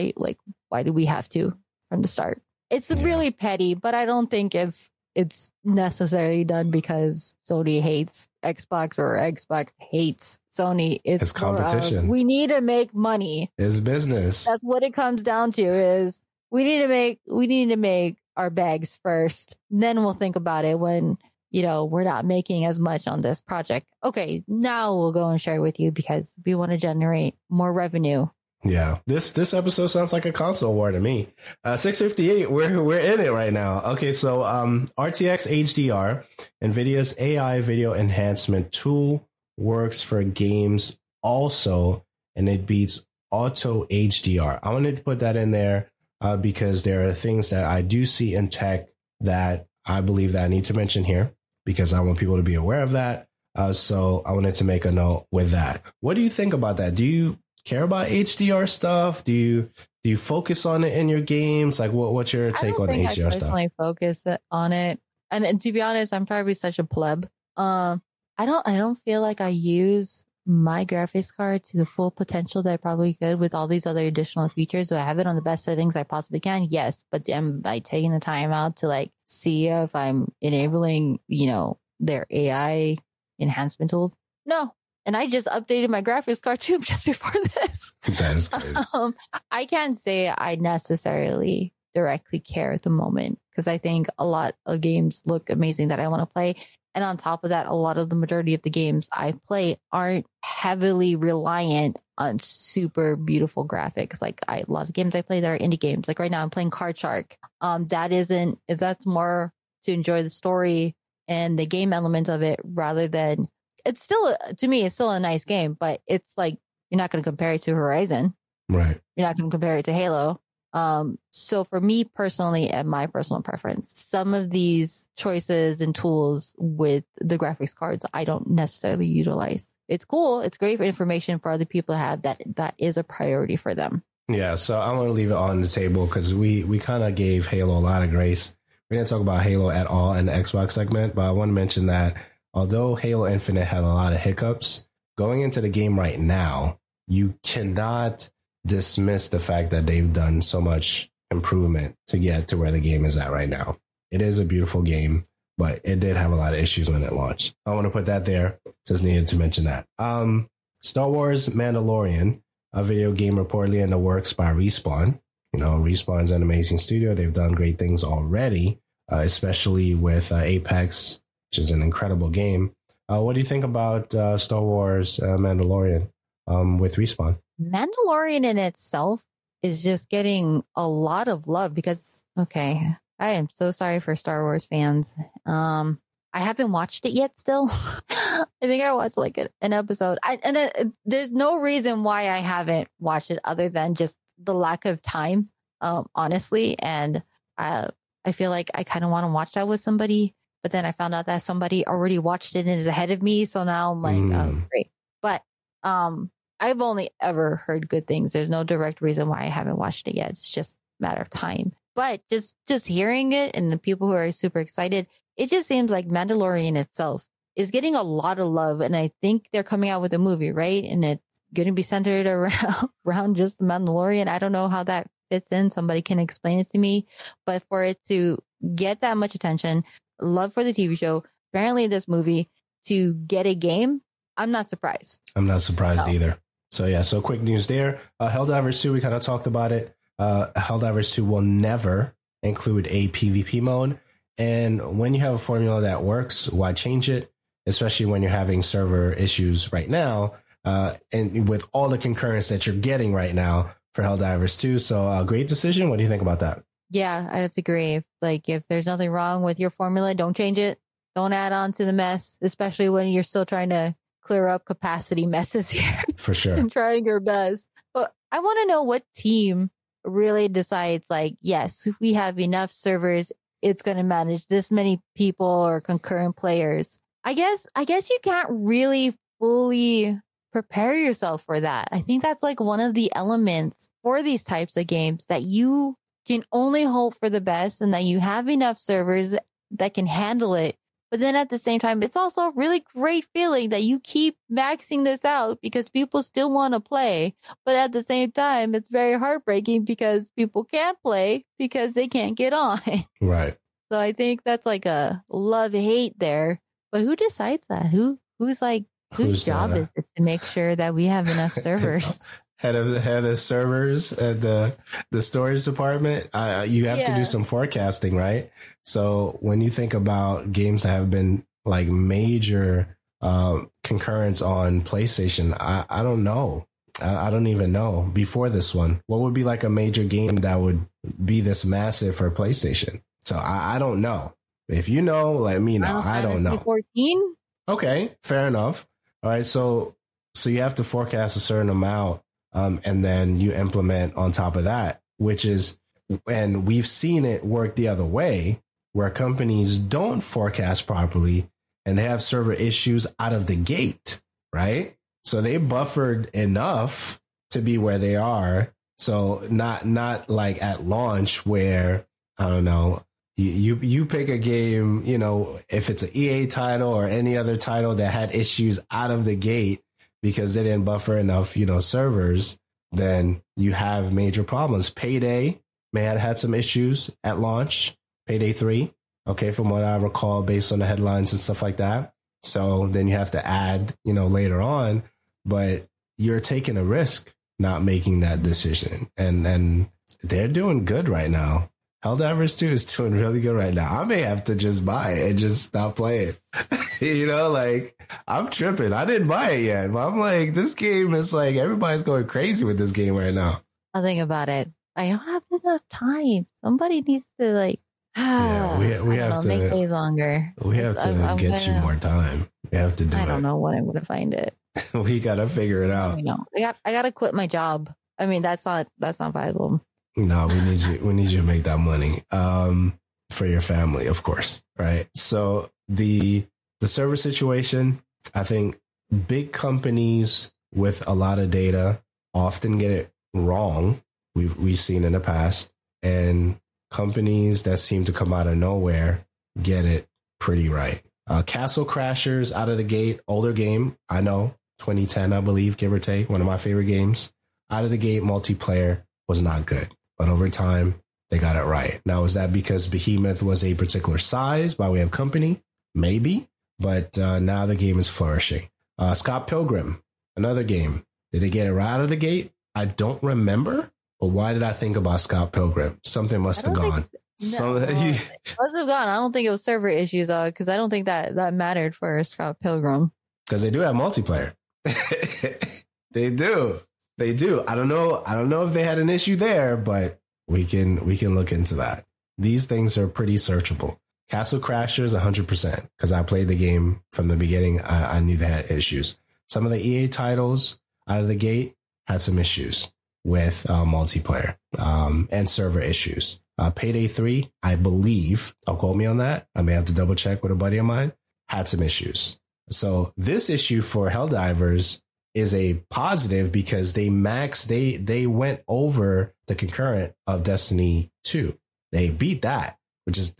we have to from the start? It's really petty, but I don't think it's necessarily done because Sony hates Xbox or Xbox hates Sony. It's competition. We need to make money. It's business. That's what it comes down to is we need to make our bags first. Then we'll think about it when, we're not making as much on this project. Okay, now we'll go and share with you because we want to generate more revenue. Yeah, this episode sounds like a console war to me. 658, we're in it right now. Okay, so RTX HDR, NVIDIA's AI video enhancement tool, works for games also, and it beats Auto HDR. I wanted to put that in there because there are things that I do see in tech that I believe that I need to mention here because I want people to be aware of that. So I wanted to make a note with that. What do you think about that? Do you care about HDR stuff? Do you focus on it in your games? Like what's your take on HDR stuff? I personally focus on it. And to be honest, I'm probably such a pleb. I don't feel like I use my graphics card to the full potential that I probably could with all these other additional features. Do I have it on the best settings I possibly can? Yes. But am I taking the time out to like see if I'm enabling, their AI enhancement tools? No. And I just updated my graphics card too just before this. That is crazy. I can't say I necessarily directly care at the moment because I think a lot of games look amazing that I want to play. And on top of that, a lot of the majority of the games I play aren't heavily reliant on super beautiful graphics. Like a lot of games I play that are indie games. Like right now I'm playing Card Shark. That's more to enjoy the story and the game elements of it rather than it's still a nice game, but it's like, you're not going to compare it to Horizon. Right. You're not going to compare it to Halo. So for me personally, and my personal preference, some of these choices and tools with the graphics cards, I don't necessarily utilize it's cool. It's great for information for other people to have that is a priority for them. Yeah, so I want to leave it on the table because we kind of gave Halo a lot of grace. We didn't talk about Halo at all in the Xbox segment, but I want to mention that although Halo Infinite had a lot of hiccups, going into the game right now, you cannot dismiss the fact that they've done so much improvement to get to where the game is at right now. It is a beautiful game, but it did have a lot of issues when it launched. I want to put that there. Just needed to mention that. Star Wars Mandalorian, a video game reportedly in the works by Respawn. You know, Respawn's an amazing studio. They've done great things already, especially with Apex, which is an incredible game. What do you think about Star Wars Mandalorian with Respawn? Mandalorian in itself is just getting a lot of love because, okay, I am so sorry for Star Wars fans. I haven't watched it yet still. I think I watched like an episode. There's no reason why I haven't watched it other than just the lack of time, honestly. And I feel like I kind of want to watch that with somebody. But then I found out that somebody already watched it and is ahead of me. So now I'm like, oh, great. But I've only ever heard good things. There's no direct reason why I haven't watched it yet. It's just a matter of time. But just hearing it and the people who are super excited, it just seems like Mandalorian itself is getting a lot of love. And I think they're coming out with a movie, right? And it's going to be centered around just Mandalorian. I don't know how that fits in. Somebody can explain it to me. But for it to get that much attention, love for the TV show, apparently this movie, to get a game, I'm not surprised. I'm not surprised either. So yeah, so quick news there. Helldivers 2, we kind of talked about it. Helldivers 2 will never include a PvP mode. And when you have a formula that works, why change it? Especially when you're having server issues right now, and with all the concurrence that you're getting right now for Helldivers 2. So great decision. What do you think about that? Yeah, I have to agree. If there's nothing wrong with your formula, don't change it. Don't add on to the mess, especially when you're still trying to clear up capacity messes here. For sure. And trying your best. But I want to know what team really decides, yes, we have enough servers. It's going to manage this many people or concurrent players. I guess you can't really fully prepare yourself for that. I think that's one of the elements for these types of games, that you can only hope for the best and that you have enough servers that can handle it. But then at the same time, it's also a really great feeling that you keep maxing this out because people still want to play. But at the same time, it's very heartbreaking because people can't play because they can't get on. Right. So I think that's a love-hate there. But who decides that? Whose job is it to make sure that we have enough servers? Head of servers at the storage department. You have to do some forecasting, right? So when you think about games that have been major concurrence on PlayStation, I don't know. I don't even know before this one. What would be a major game that would be this massive for PlayStation? So I don't know. If you know, let me know. I don't know. 14? Okay, fair enough. All right, so you have to forecast a certain amount, and then you implement on top of that, which is, and we've seen it work the other way, where companies don't forecast properly and they have server issues out of the gate, right? So they buffered enough to be where they are. So not at launch where, I don't know, you pick a game, if it's an EA title or any other title that had issues out of the gate because they didn't buffer enough, servers, then you have major problems. Payday may have had some issues at launch. Payday 3. Okay. From what I recall, based on the headlines and stuff like that. So then you have to add, later on, but you're taking a risk not making that decision. And they're doing good right now. Helldivers 2 is doing really good right now. I may have to just buy it and just stop playing. I'm tripping. I didn't buy it yet, but I'm this game is everybody's going crazy with this game right now. I'll think about it. I don't have enough time. Somebody needs to we have to make days longer. We have to get you more time. We have to do it. I don't know when I'm going to find it. We got to figure it out. I got to quit my job. I mean, that's not viable. No, we need you to make that money for your family, of course, right? So the server situation, I think big companies with a lot of data often get it wrong. We've seen in the past, and companies that seem to come out of nowhere get it pretty right. Castle Crashers out of the gate, older game, I know, 2010, I believe, give or take, one of my favorite games. Out of the gate, multiplayer was not good, but over time, they got it right. Now, is that because Behemoth was a particular size by way of company? Maybe, but now the game is flourishing. Scott Pilgrim, another game. Did they get it right out of the gate? I don't remember, but why did I think about Scott Pilgrim? Something must have gone. It must have gone. I don't think it was server issues, though, because I don't think that mattered for Scott Pilgrim. Because they do have multiplayer. They do. I don't know if they had an issue there, but we can look into that. These things are pretty searchable. Castle Crashers, 100%, because I played the game from the beginning. I knew they had issues. Some of the EA titles out of the gate had some issues with multiplayer and server issues. Payday 3, I believe, don't quote me on that, I may have to double check with a buddy of mine, had some issues. So this issue for Helldivers is a positive because they went over the concurrent of Destiny 2. They beat that, which is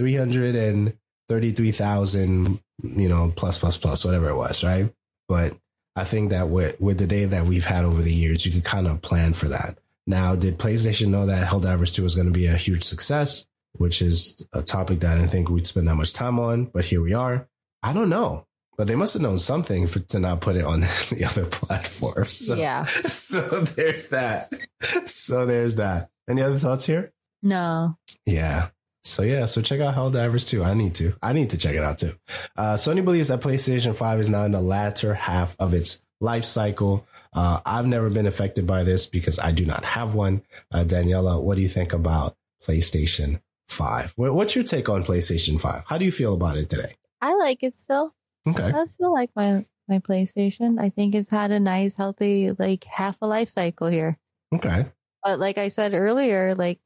333,000, plus, whatever it was, right? But I think that with the data that we've had over the years, you could kind of plan for that. Now, did PlayStation know that Helldivers 2 was going to be a huge success, which is a topic that I didn't think we'd spend that much time on, but here we are. I don't know, but they must have known something to not put it on the other platforms. So, yeah. So there's that. Any other thoughts here? No. Yeah. So check out Helldivers 2. I need to check it out too. Sony believes that PlayStation 5 is now in the latter half of its life cycle. I've never been affected by this because I do not have one. Daniela, what do you think about PlayStation 5? What's your take on PlayStation 5? How do you feel about it today? I like it still. Okay. I still like my PlayStation. I think it's had a nice, healthy, half a life cycle here. Okay. But like I said earlier, the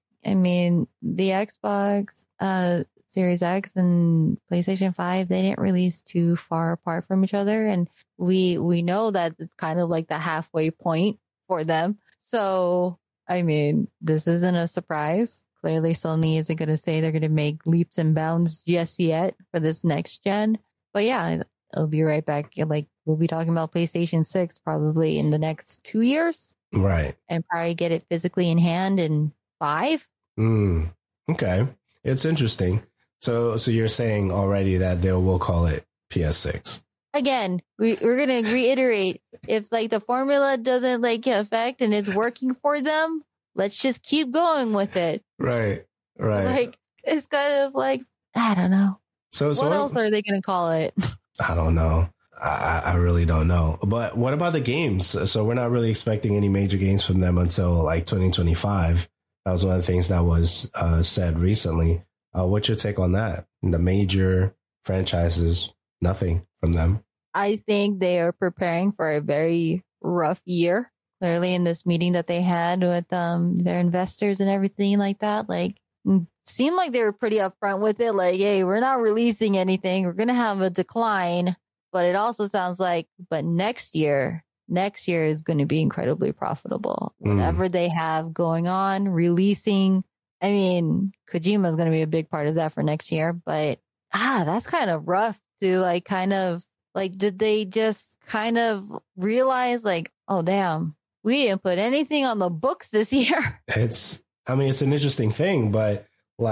Xbox Series X and PlayStation 5, they didn't release too far apart from each other. And we know that it's kind of like the halfway point for them. So, this isn't a surprise. Clearly, Sony isn't going to say they're going to make leaps and bounds just yet for this next gen. But yeah, it'll be right back. We'll be talking about PlayStation 6 probably in the next 2 years. Right. And probably get it physically in hand in 5. Okay. It's interesting. So you're saying already that we'll call it PS6. Again, we're going to reiterate, if the formula doesn't affect and it's working for them, let's just keep going with it. Right. It's kind of I don't know. So what else are they going to call it? I don't know. I really don't know. But what about the games? So we're not really expecting any major games from them until 2025. That was one of the things that was said recently. What's your take on that? The major franchises, nothing from them. I think they are preparing for a very rough year. Clearly, in this meeting that they had with their investors and everything like that, seemed like they were pretty upfront with it. Hey, we're not releasing anything. We're going to have a decline. But it also sounds but next year is going to be incredibly profitable. Whatever they have going on, releasing. Kojima is going to be a big part of that for next year. But that's kind of rough to did they just kind of realize oh damn, we didn't put anything on the books this year? It's an interesting thing, but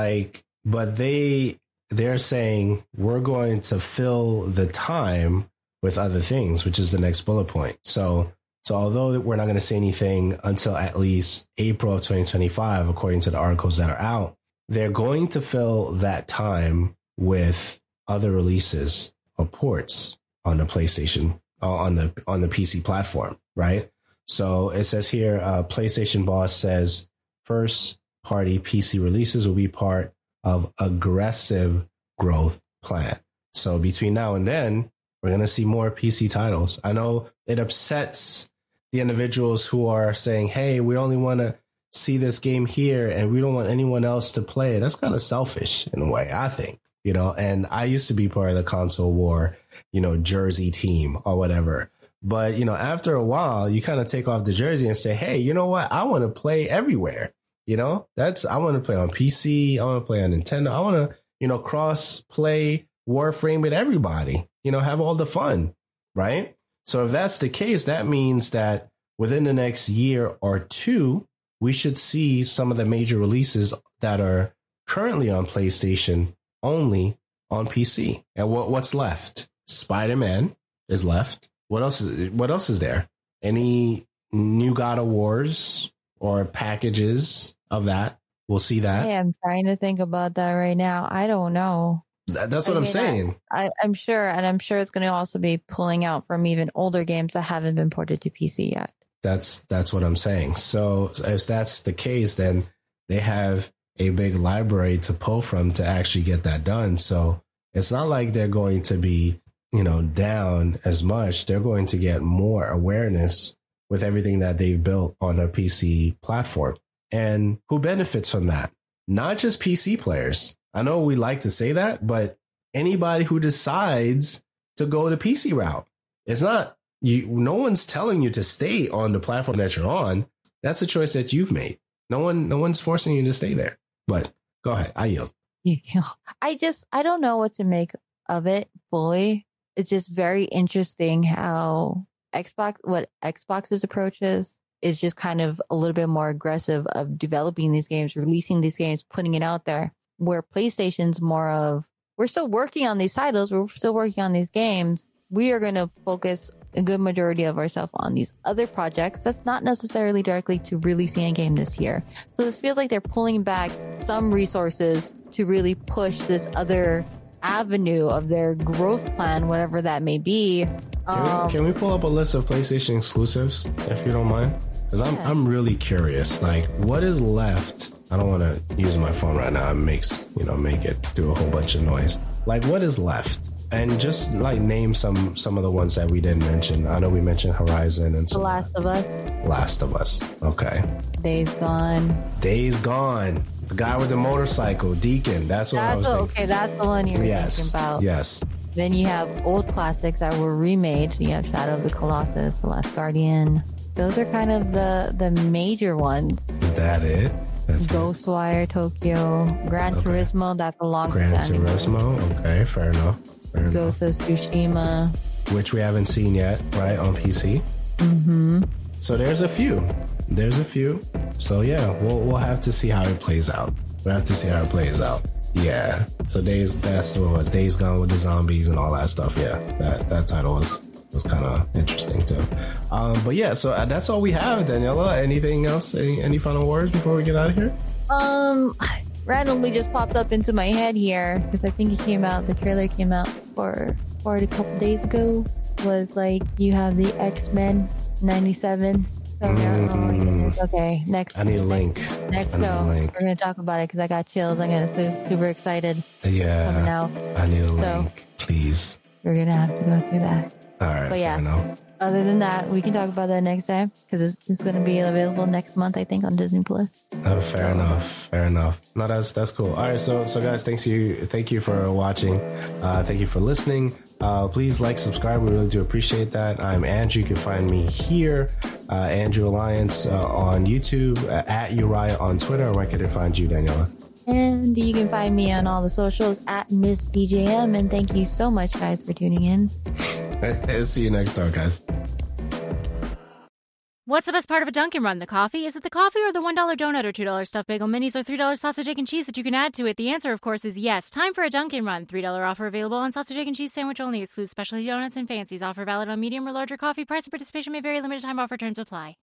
they're saying we're going to fill the time with other things, which is the next bullet point. So although we're not going to see anything until at least April of 2025, according to the articles that are out, they're going to fill that time with other releases or ports on the PlayStation, on the PC platform, right? So it says here, PlayStation boss says first party PC releases will be part of aggressive growth plan. So between now and then, we're going to see more PC titles. I know it upsets the individuals who are saying, hey, we only want to see this game here and we don't want anyone else to play it. That's kind of selfish in a way, I think, and I used to be part of the console war, jersey team or whatever. But, after a while, you kind of take off the jersey and say, hey, you know what? I want to play everywhere. I want to play on PC. I want to play on Nintendo. I want to, cross play Warframe with everybody, have all the fun. Right. So if that's the case, that means that within the next year or two, we should see some of the major releases that are currently on PlayStation only on PC. And what's left? Spider-Man is left. What else is there? Any new God of Wars or packages of that? We'll see that. Hey, I'm trying to think about that right now. I don't know. That's what I'm saying. I'm sure. And I'm sure it's going to also be pulling out from even older games that haven't been ported to PC yet. That's what I'm saying. So if that's the case, then they have a big library to pull from to actually get that done. So it's not like they're going to be, down as much. They're going to get more awareness with everything that they've built on a PC platform. And who benefits from that? Not just PC players. I know we like to say that, but anybody who decides to go the PC route. It's not no one's telling you to stay on the platform that you're on. That's a choice that you've made. No one's forcing you to stay there. But go ahead. I yield. I don't know what to make of it fully. It's just very interesting how Xbox's approach is just kind of a little bit more aggressive of developing these games, releasing these games, putting it out there, where PlayStation's more of, we're still working on these titles, we're still working on these games. We are going to focus a good majority of ourselves on these other projects. That's not necessarily directly to releasing a game this year. So this feels like they're pulling back some resources to really push this other avenue of their growth plan, whatever that may be. Can we pull up a list of PlayStation exclusives, if you don't mind? Because I'm really curious. Like, what is left? I don't want to use my phone right now and make it do a whole bunch of noise. Like, what is left? And just like name some of the ones that we didn't mention. I know we mentioned Horizon and The Last of Us. Last of Us. Okay. Days Gone. Days Gone. The guy with the motorcycle, Deacon. That's what I was thinking. Okay, that's the one you were thinking about. Yes. Then you have old classics that were remade. You have Shadow of the Colossus, The Last Guardian. Those are kind of the major ones. Is that it? Ghostwire Tokyo, Gran Turismo. That's a long-standing Gran Turismo. Okay, fair enough. Ghost of Tsushima, which we haven't seen yet, right, on PC. Mm-hmm. So there's a few. So yeah, we'll have to see how it plays out. Yeah. So Days Gone with the zombies and all that stuff. Yeah, that title was kind of interesting too. But yeah, so that's all we have. Daniela, anything else? Any final words before we get out of here? Randomly just popped up into my head here because I think the trailer came out for it a couple days ago. Was like, you have the X-Men 97. Okay, next. I need a link. Next show, we're going to talk about it because I got chills. I'm going to super excited. Yeah. Coming out. I need a link, please. We're going to have to go through that. All right. But yeah. Fair enough. Other than that, we can talk about that next time because it's going to be available next month, I think, on Disney Plus. Fair enough. No, that's cool. All right, so guys, thank you for watching. Thank you for listening. Please like, subscribe. We really do appreciate that. I'm Andrew. You can find me here, Andrew Alliance on YouTube, at Uriah on Twitter. Where can I find you, Daniela? And you can find me on all the socials at Miss DJM. And thank you so much, guys, for tuning in. See you next time, guys. What's the best part of a Dunkin' Run? The coffee? Is it the coffee or the $1 donut or $2 stuffed bagel minis or $3 sausage, egg, and cheese that you can add to it? The answer, of course, is yes. Time for a Dunkin' Run. $3 offer available on sausage, egg, and cheese sandwich only. Excludes specialty donuts and fancies. Offer valid on medium or larger coffee. Price and participation may vary. Limited time offer. Terms apply.